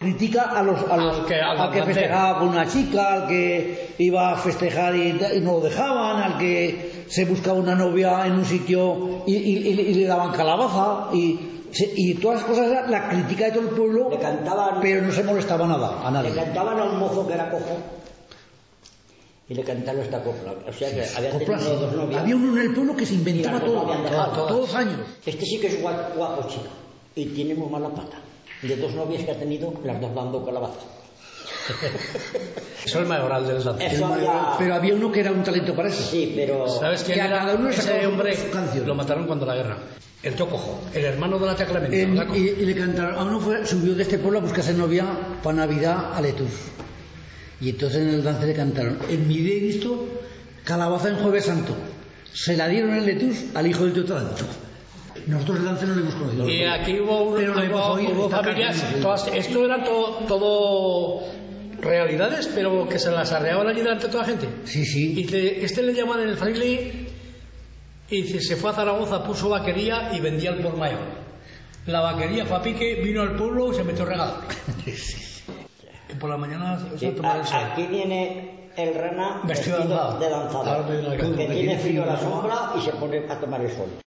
critica al que festejaba con una chica, al que iba a festejar y no lo dejaban, al que se buscaba una novia en un sitio y le daban calabaza y todas las cosas, la crítica de todo el pueblo, le cantaban, pero no se molestaba a nadie. Le cantaban a un mozo que era cojo y le cantaron esta copla. O sea que había tenido dos novias. Había uno en el pueblo que se inventaba todos los años. Este sí que es guapo, chico, y tiene muy mala pata. De dos novias que ha tenido, las dos dando calabaza. Eso es el mayoral del Santo. Pero había uno que era un talento para eso. Sí, pero... ¿Sabes quién era? Cada uno ese hombre lo mataron cuando la guerra. El tío cojo, el hermano de la tía Clemente. Y le cantaron, a uno subió de este pueblo a buscarse novia para Navidad a Letus. Y entonces en el dance le cantaron, en mi vida he visto calabaza en Jueves Santo. Se la dieron en Letus al hijo del tío Taranto. Nosotros el dance no lo hemos conocido. Y aquí hubo familias, esto era todo realidades, pero que se las arreaban allí delante de toda la gente. Sí. Y este le llaman en el fraile y se fue a Zaragoza, puso vaquería y vendía el por mayor. La vaquería fue a pique, vino al pueblo y se metió regado. Y por la mañana se tomaba el sol. Aquí viene el rana vestido de danzador, que tiene frío a la sombra y se pone a tomar el sol.